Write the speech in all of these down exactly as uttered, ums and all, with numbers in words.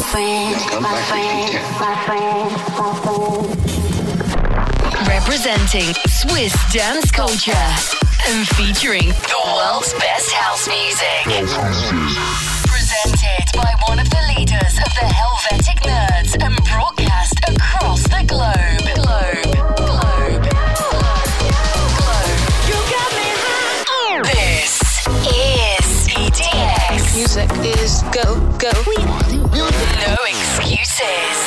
friend, my friend, my friend, my friend. Representing Swiss dance culture and featuring the world's best house music. Presented by one of the leaders of the Helvetic Nerds and broadcast across the globe. Globe, globe, globe, globe. You got me high. This is E D X. Music is go, go. No excuses.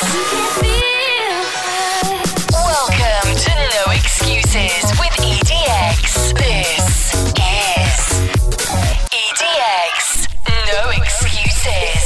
Welcome to No Excuses with E D X. This is E D X. No Excuses.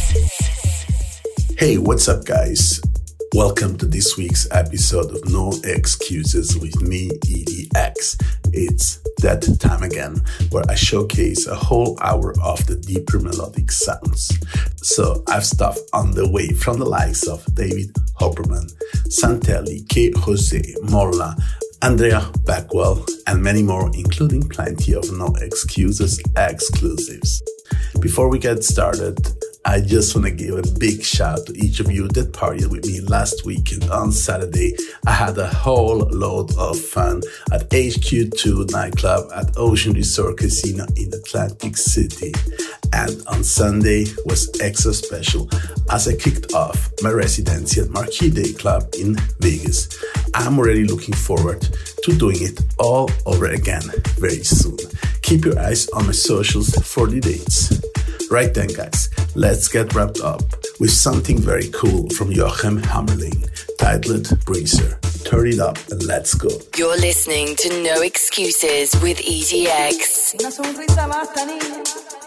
Hey, what's up, guys? Welcome to this week's episode of No Excuses with me, E D X. It's that time again where I showcase a whole hour of the deeper melodic sounds. So I've stuff on the way from the likes of David Hopperman, Santelli, K. Jose, Molla, Andrea Backwell, and many more, including plenty of No Excuses exclusives. Before we get started, I just want to give a big shout to each of you that partied with me last weekend on Saturday. I had a whole load of fun at H Q two nightclub at Ocean Resort Casino in Atlantic City. And on Sunday was extra special as I kicked off my residency at Marquee Day Club in Vegas. I'm already looking forward to doing it all over again very soon. Keep your eyes on my socials for the dates. Right then, guys, let's get wrapped up with something very cool from Joachim Hammerling, titled Breezer. Turn it up and let's go. You're listening to No Excuses with E D X. Una sonrisa basta, niña.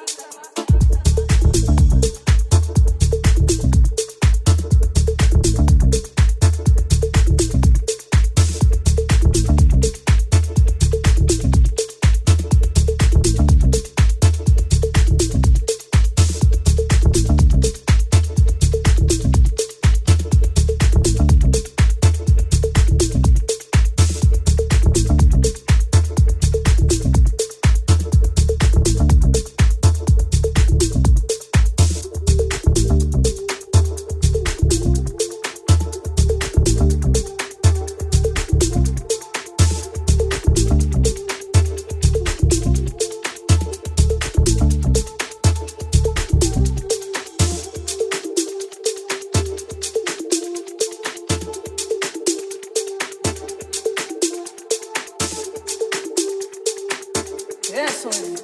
Eso es.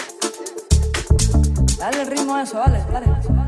Dale el ritmo a eso, dale, dale.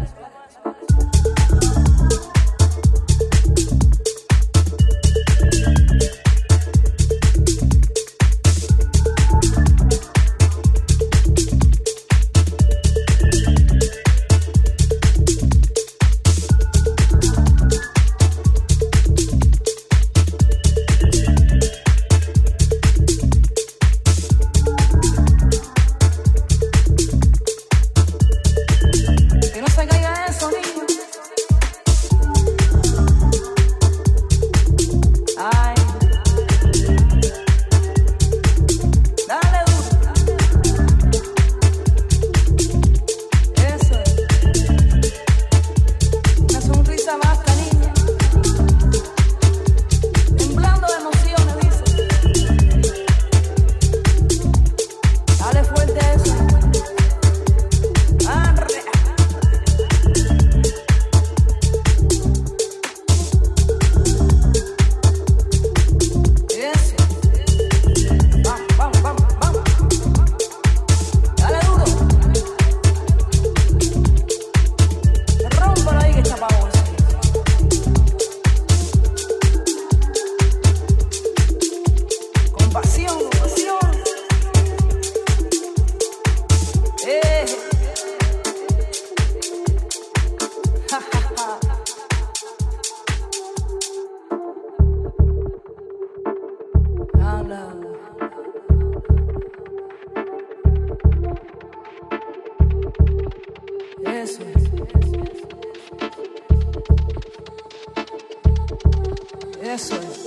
Eso es.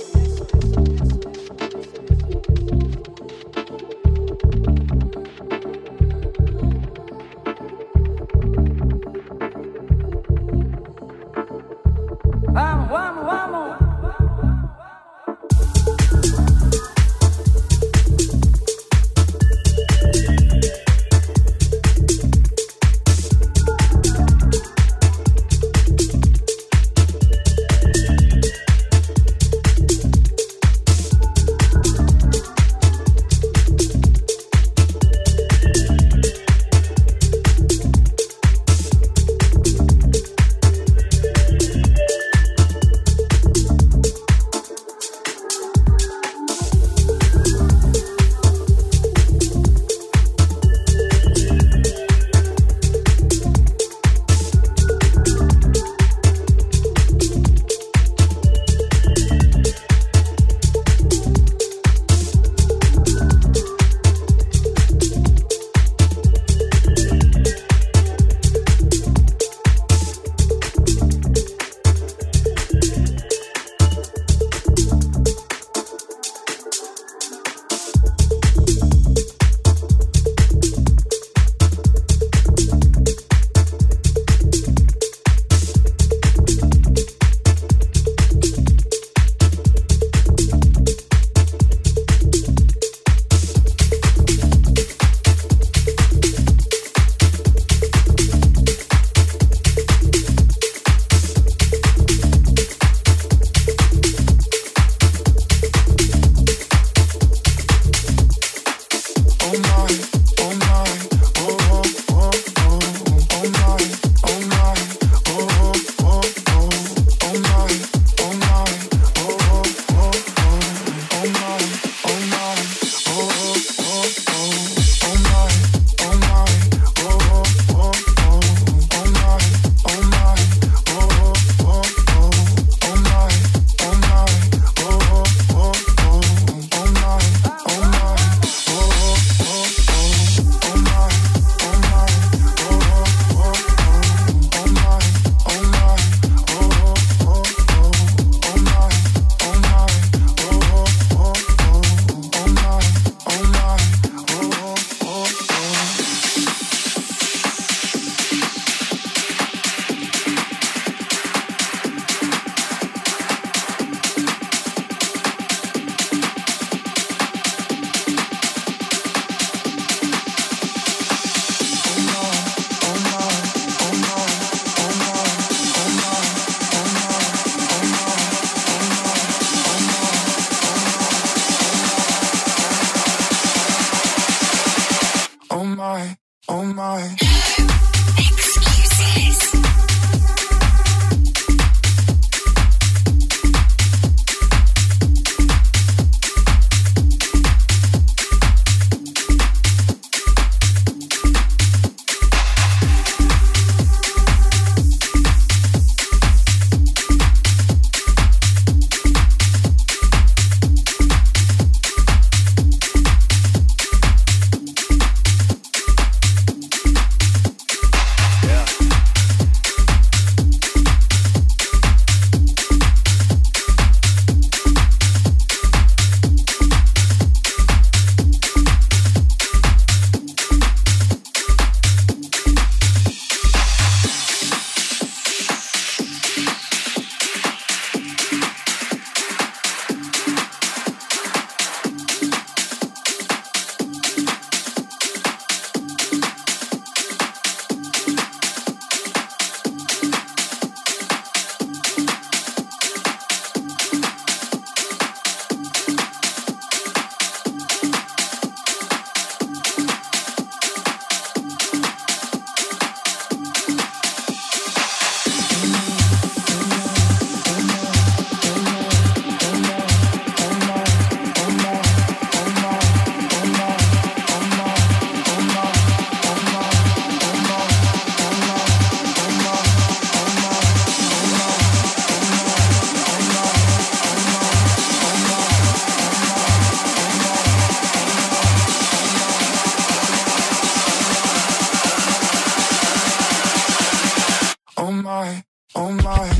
my, oh my.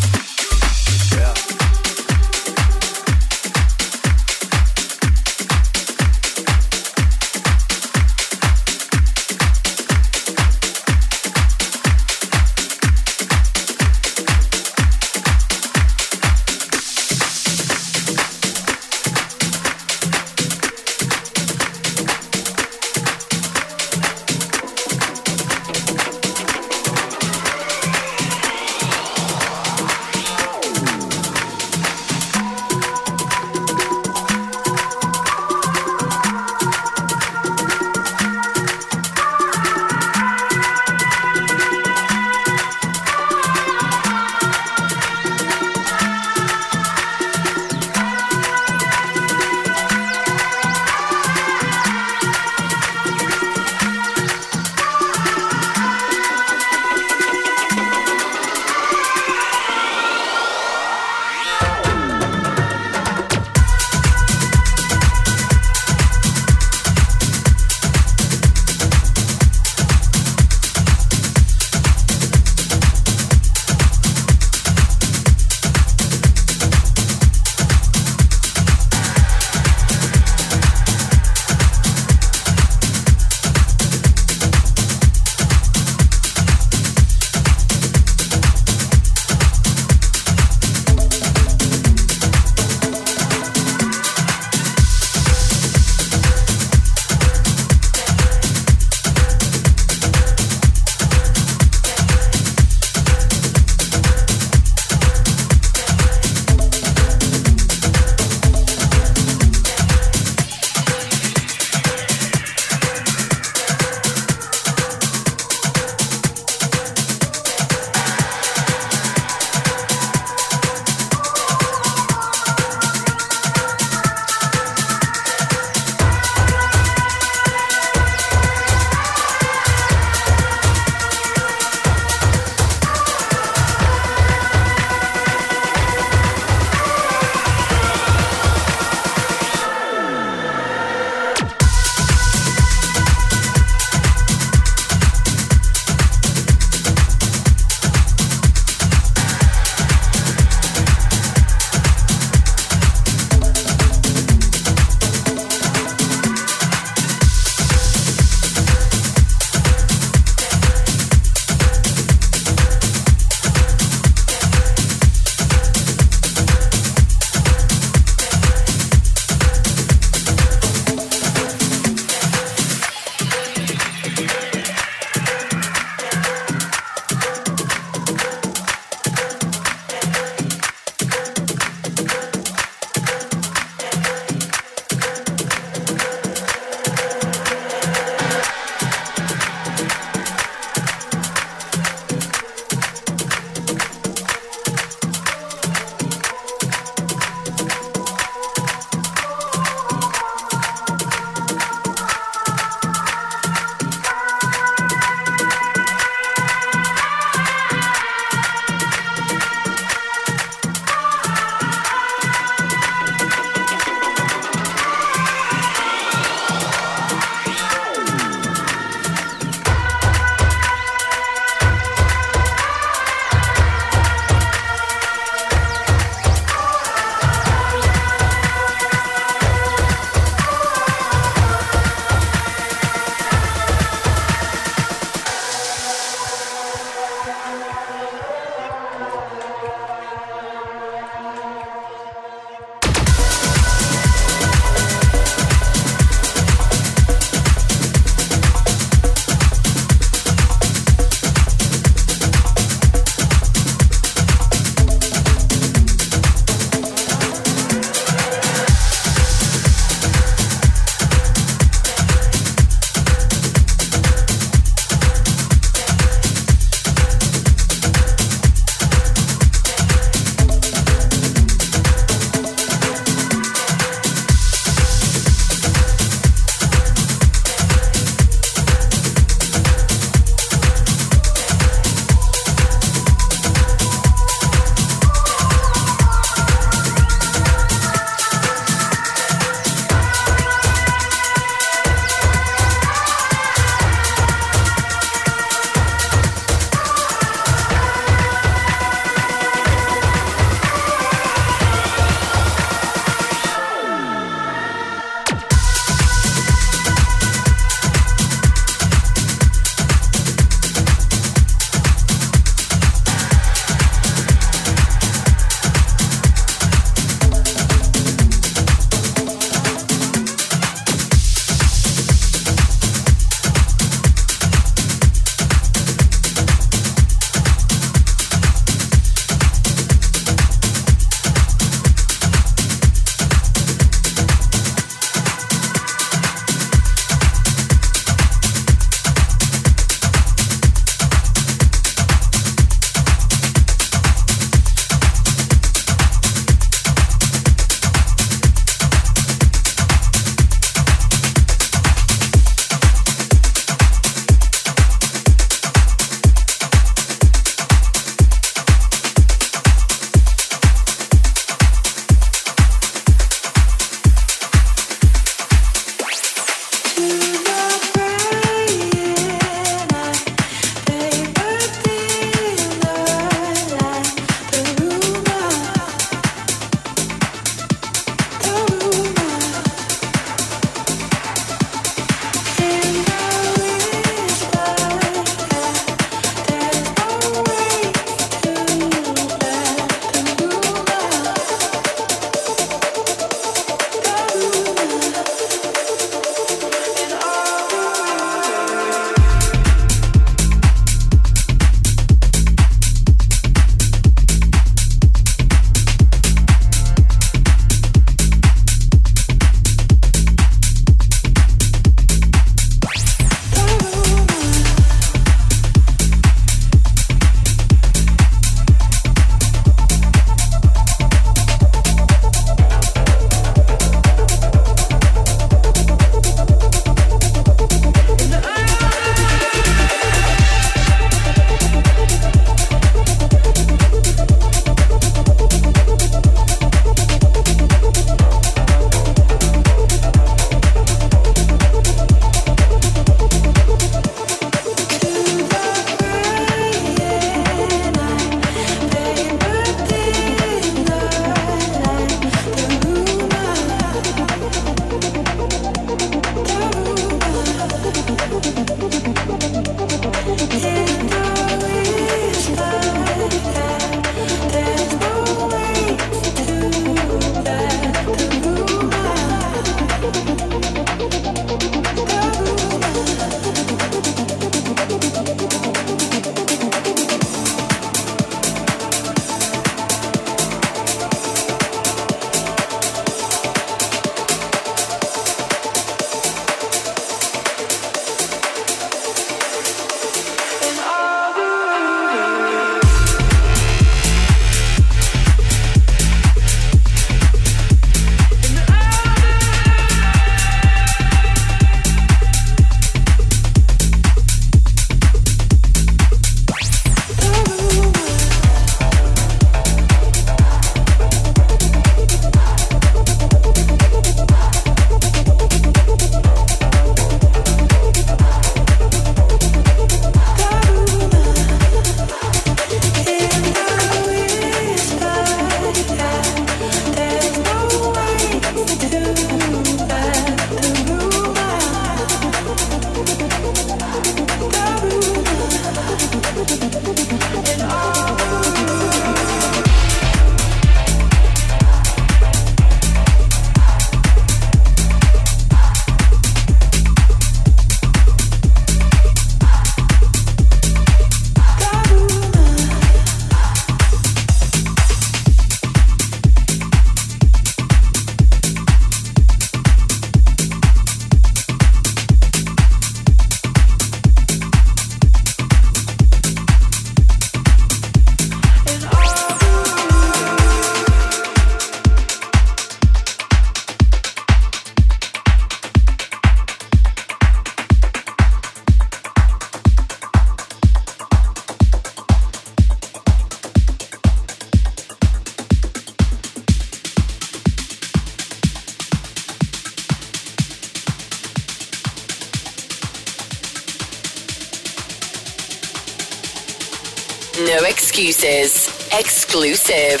No excuses. Exclusive.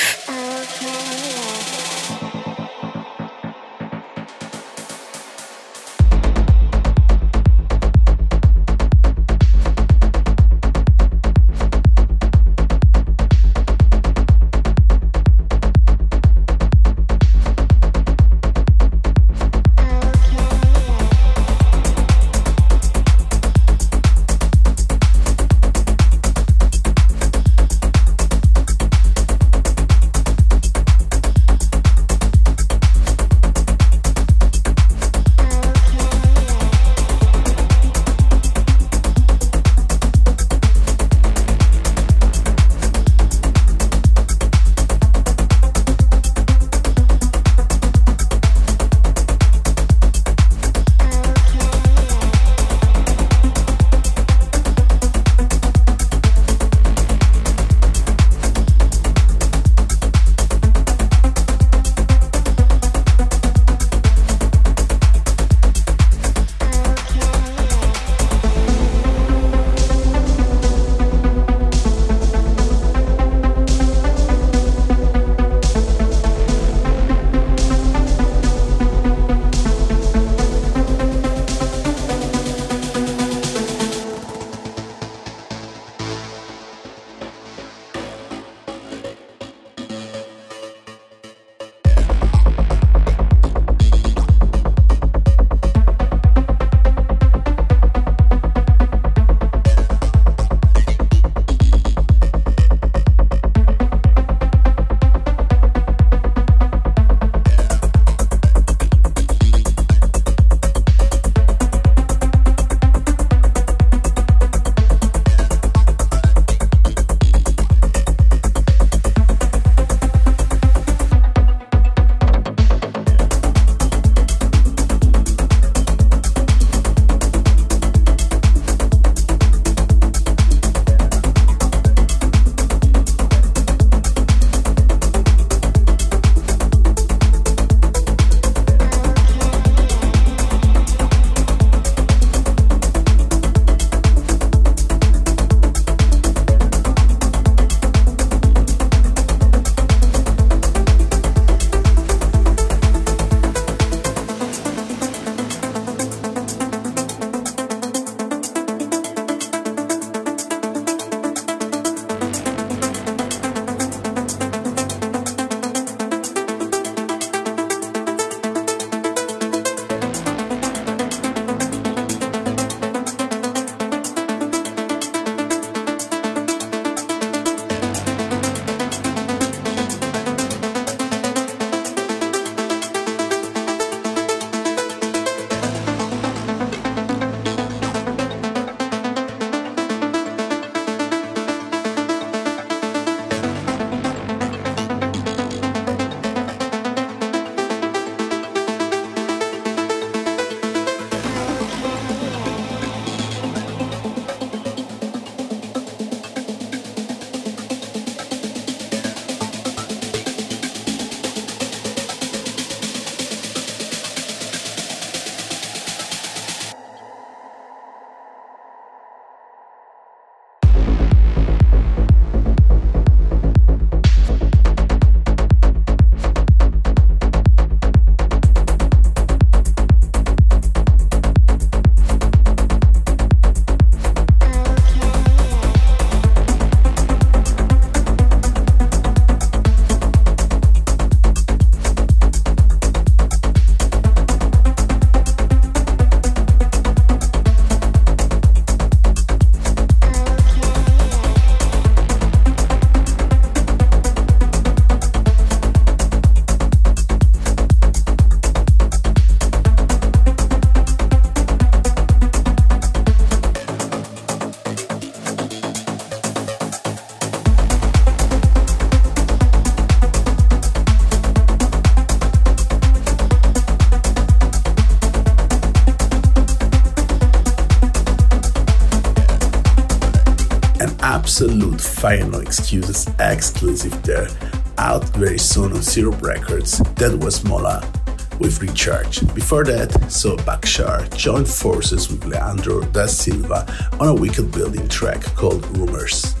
absolute Fire No Excuses exclusive there, out very soon on Syrup Records. That was Mola with Recharge. Before that, so Bakshar joined forces with Leandro da Silva on a wicked building track called Rumors.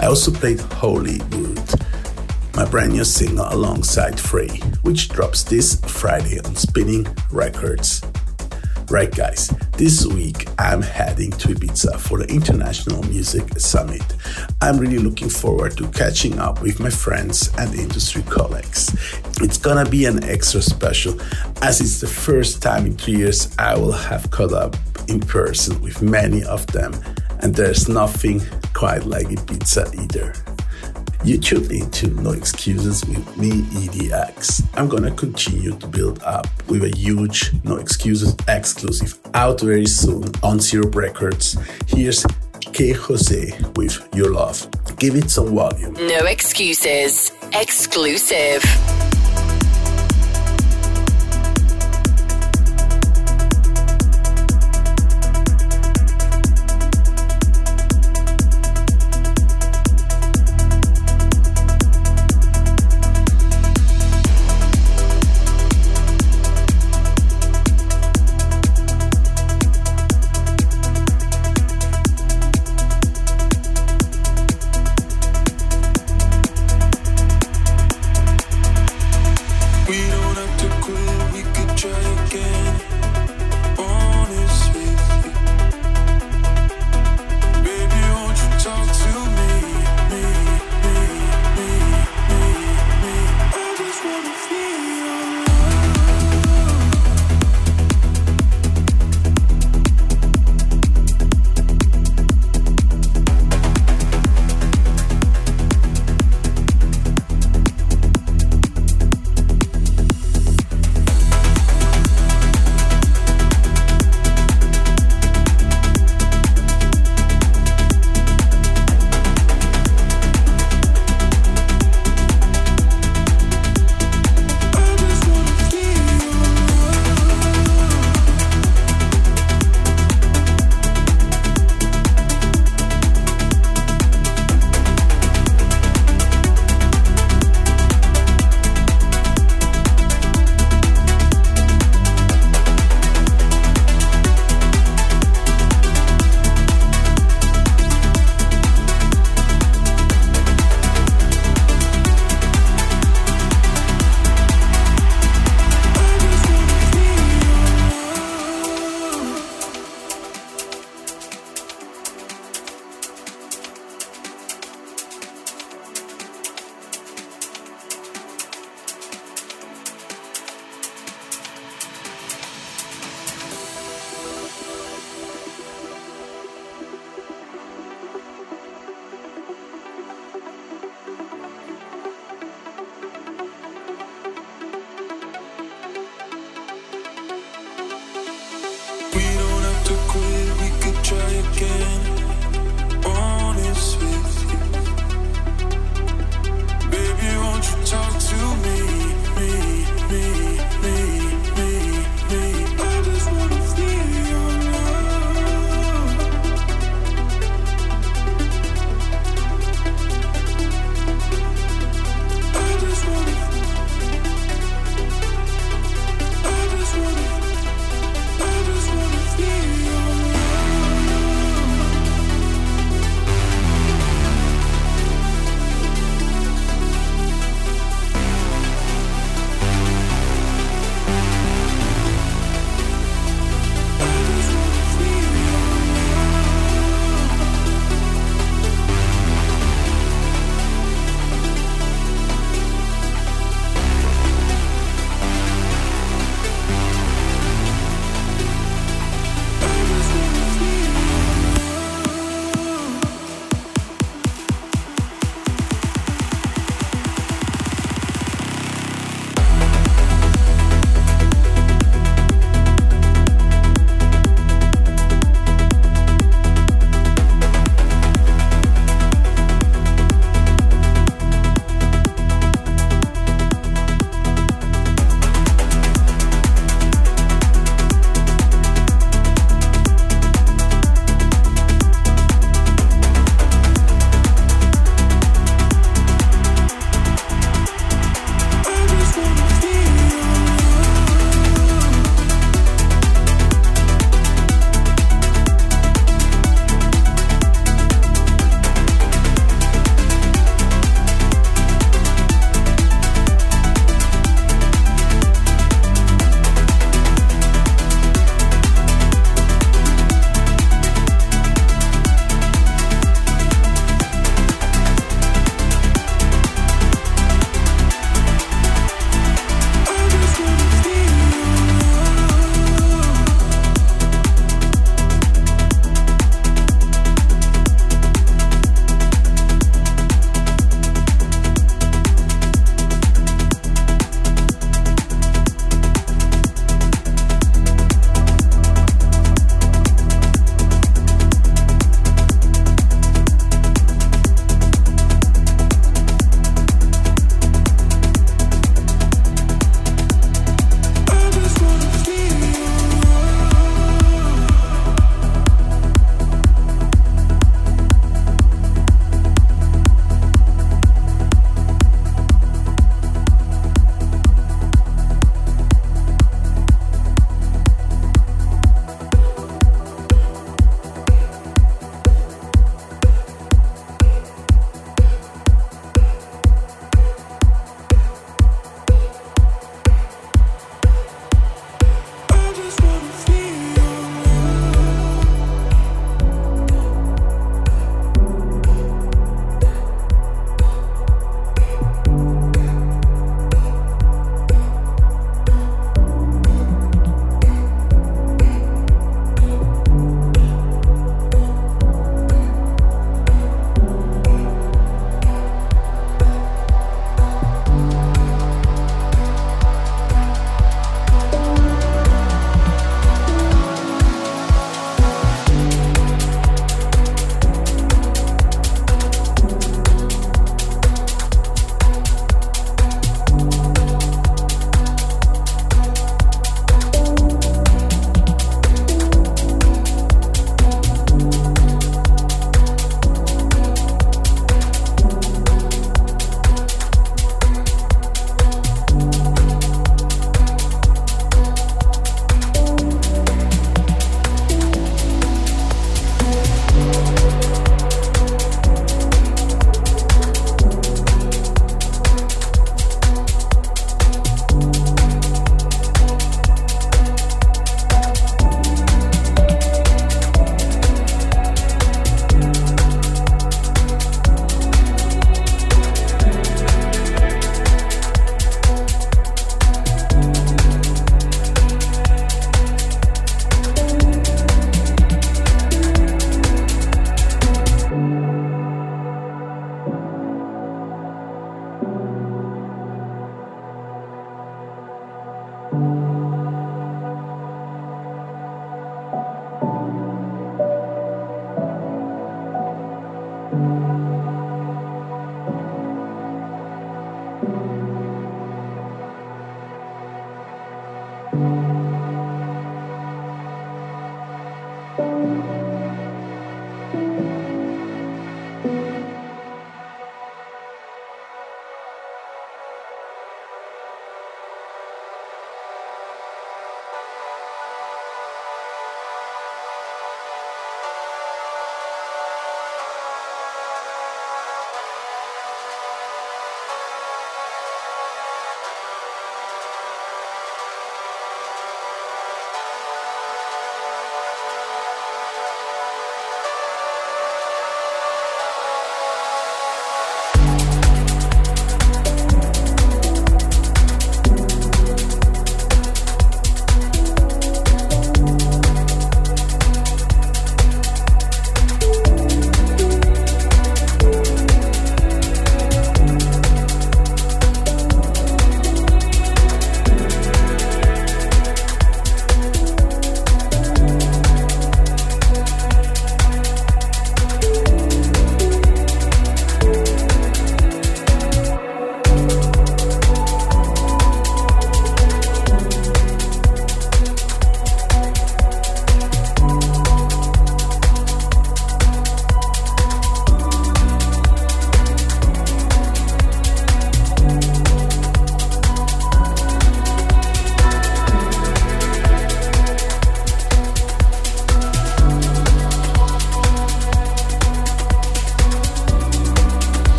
I also played Hollywood, my brand new single alongside Frey, which drops this Friday on Spinning Records. Right guys, this week I'm heading to Ibiza for the International Music Summit. I'm really looking forward to catching up with my friends and industry colleagues. It's gonna be an extra special as it's the first time in three years I will have caught up in person with many of them, and there's nothing quite like Ibiza either. You tuned into No Excuses with me, E D X. I'm gonna continue to build up with a huge No Excuses exclusive out very soon on Syrup Records. Here's K. Jose with Your Love. Give it some volume. No Excuses exclusive.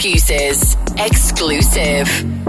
Excuses. Exclusive.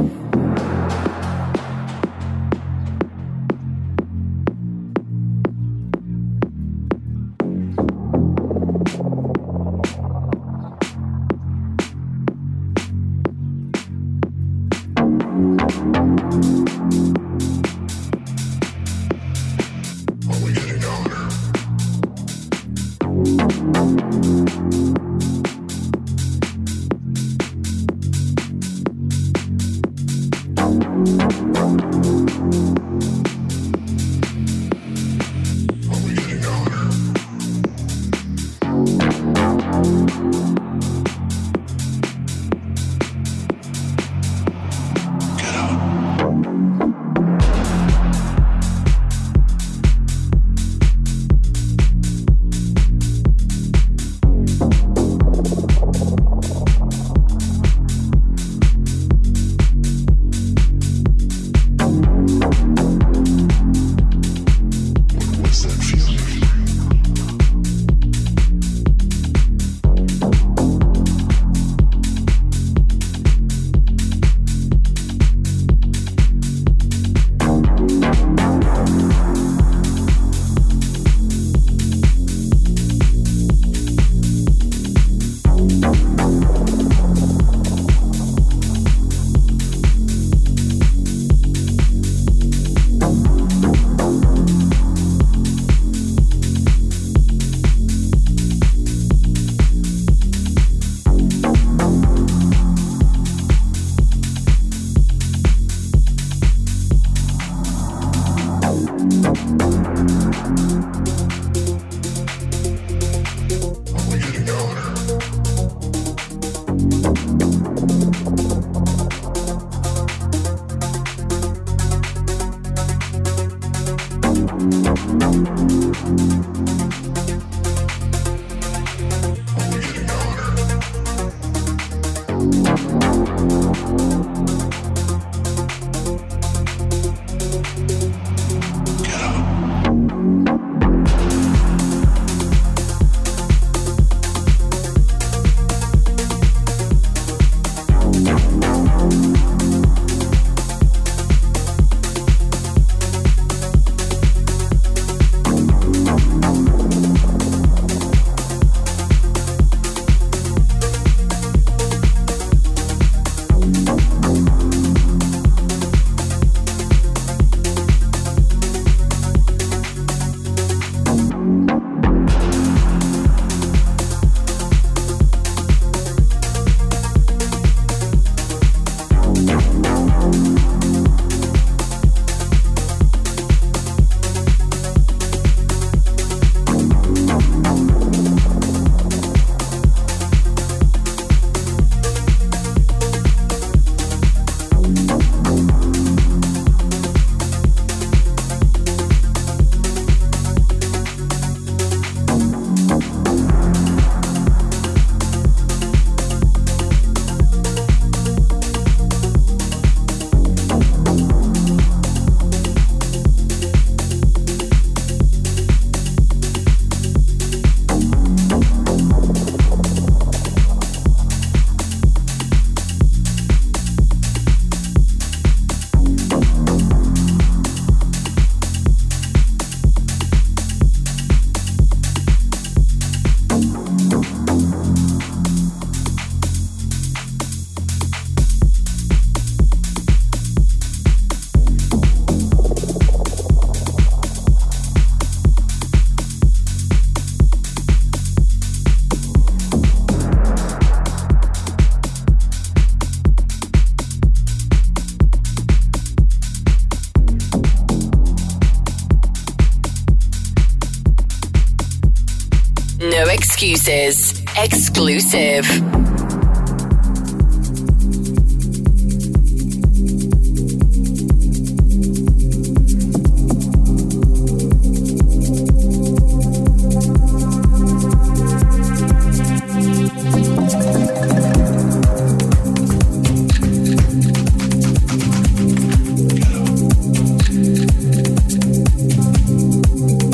No excuses. Exclusive.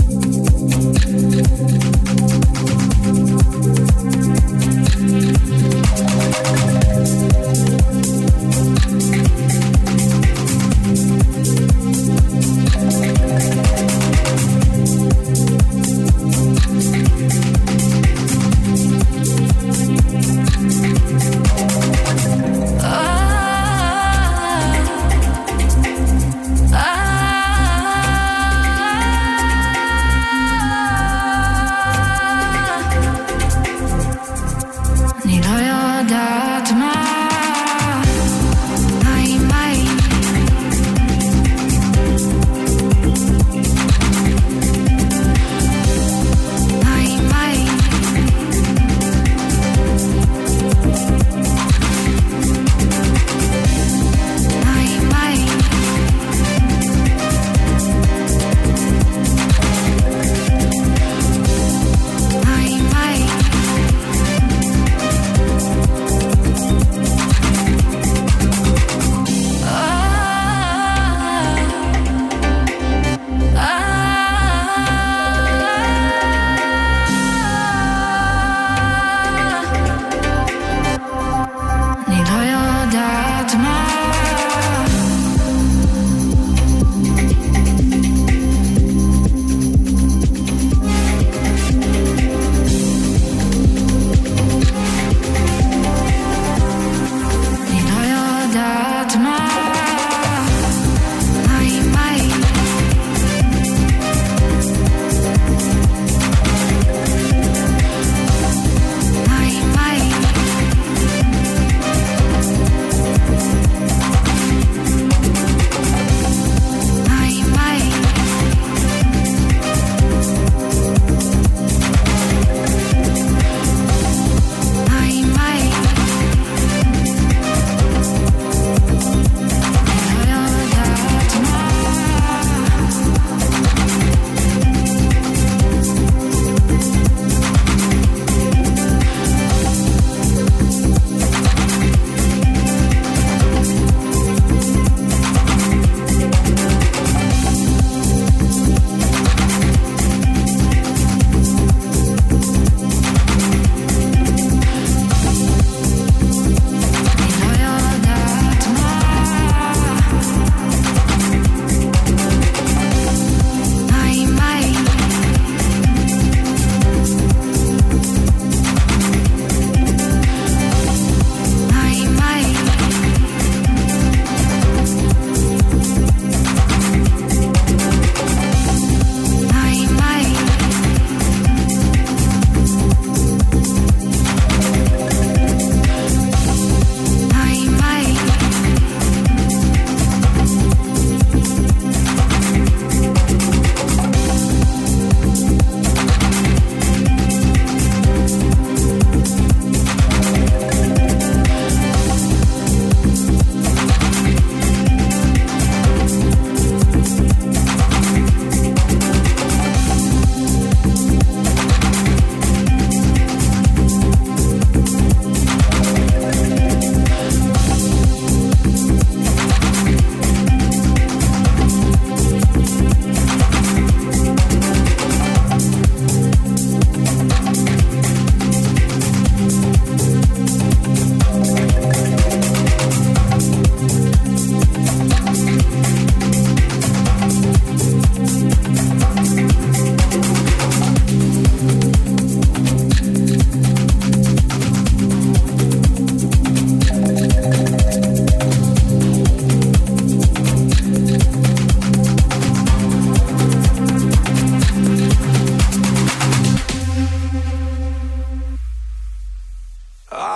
We'll be right back.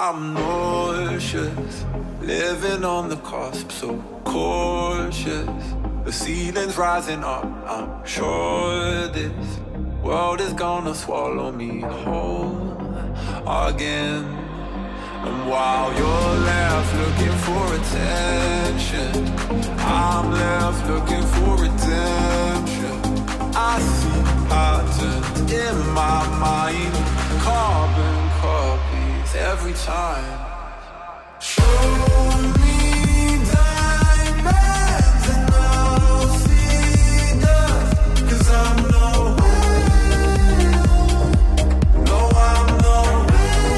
I'm nauseous, living on the cusp, so cautious. The ceiling's rising up, I'm sure this world is gonna swallow me whole again. And while you're left looking for attention, I'm left looking for redemption. I see patterns in my mind, carbon copies every time. Show me diamonds and I'll see dust, 'cause I'm nowhere. No, I'm nowhere.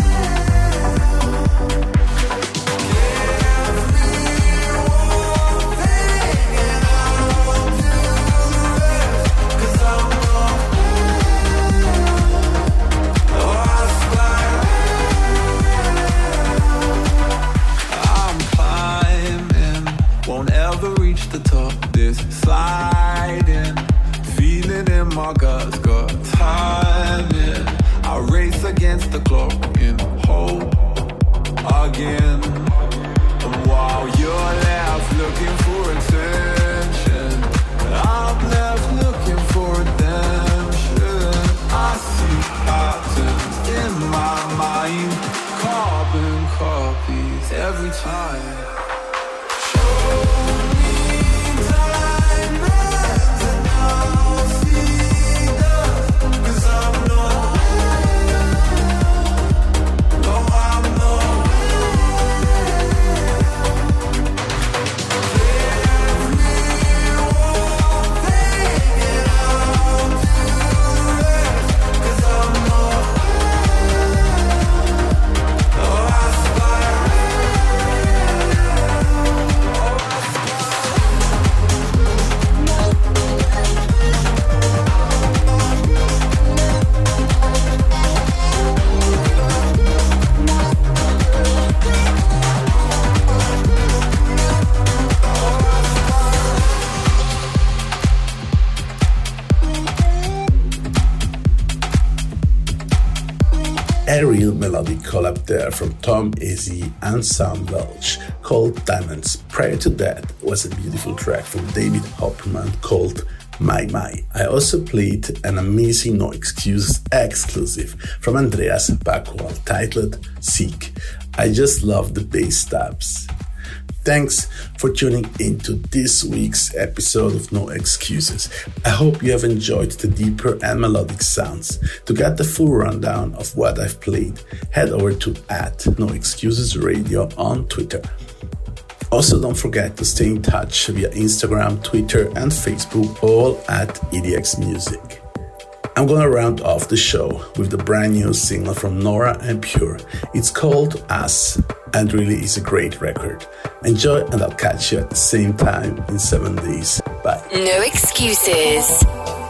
Give me one thing and I'll do the rest, 'cause I'm nowhere. Oh, I swear I'm climbing, won't ever reach the top. This sliding, feeling in my guts, got timing. I race against the clock in hope again. And while you're left looking for attention, I'm left looking for redemption. I see patterns in my mind, carbon copies every time. Show me diamonds and I'll see dust, 'cause I'm nowhere. No, I'm nowhere. Give me one thing and I'll do the rest, 'cause I'm nowhere. Oh, I swear. A real melodic collab there from Tom Izzy and Sam Welch called Diamonds. Prior to that was a beautiful track from David Hopperman called My My. I also played an amazing No Excuses exclusive from Andreas Backwell titled Seek. I just love the bass stabs. Thanks for tuning into this week's episode of No Excuses. I hope you have enjoyed the deeper and melodic sounds. To get the full rundown of what I've played, head over to at No Excuses Radio on Twitter. Also, don't forget to stay in touch via Instagram, Twitter, and Facebook, all at E D X Music. I'm gonna round off the show with the brand new single from Nora En Pure. It's called Us and really is a great record. Enjoy, and I'll catch you at the same time in seven days. Bye. No excuses.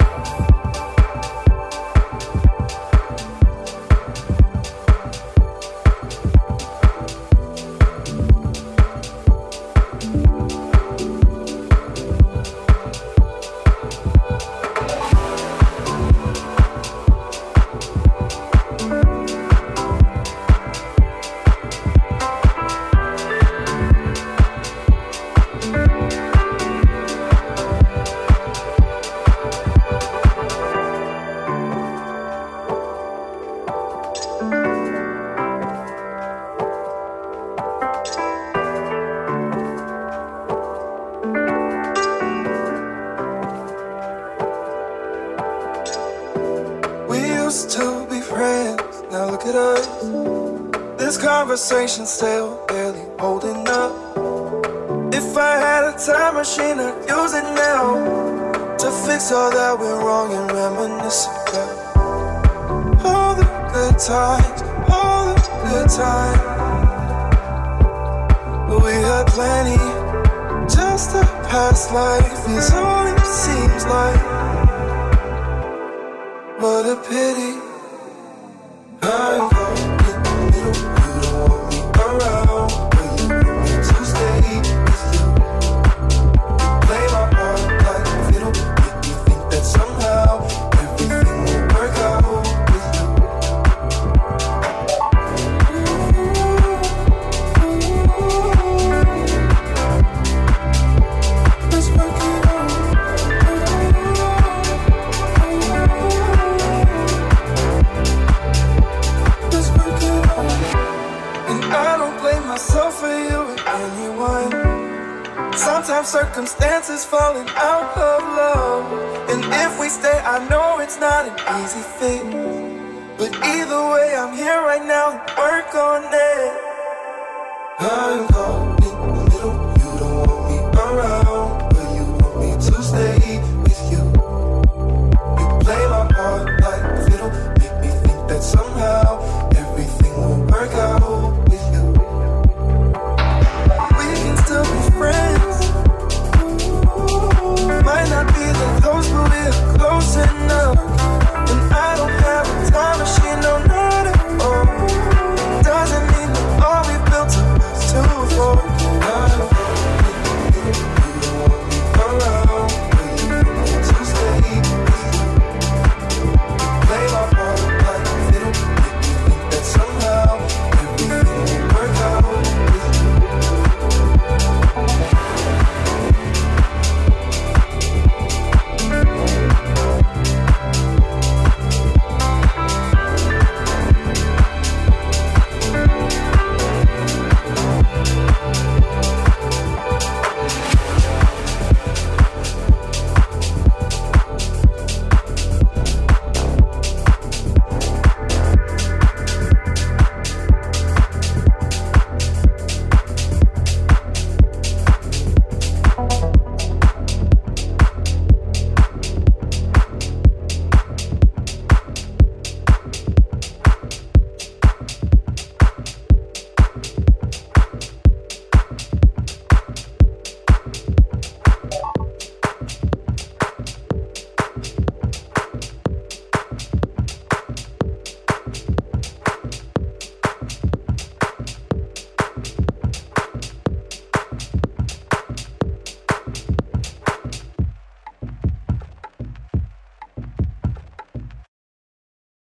Conversation still barely holding up. If I had a time machine, I'd use it now to fix all that went wrong and reminisce about all the good times, all the good times. But we had plenty. Just a past life is all it seems like. What a pity. I'm caught in the middle. Around, but you want me to stay with you. Play my part like a fiddle, make me think that somehow everything will work out with you. Sometimes circumstances falling out of love. And if we stay, I know it's not an easy fit. But either way, I'm here right now to work on it. I'm caught in the middle. You don't want me around, but you want me to stay with you. You play my heart like a fiddle, make me think that some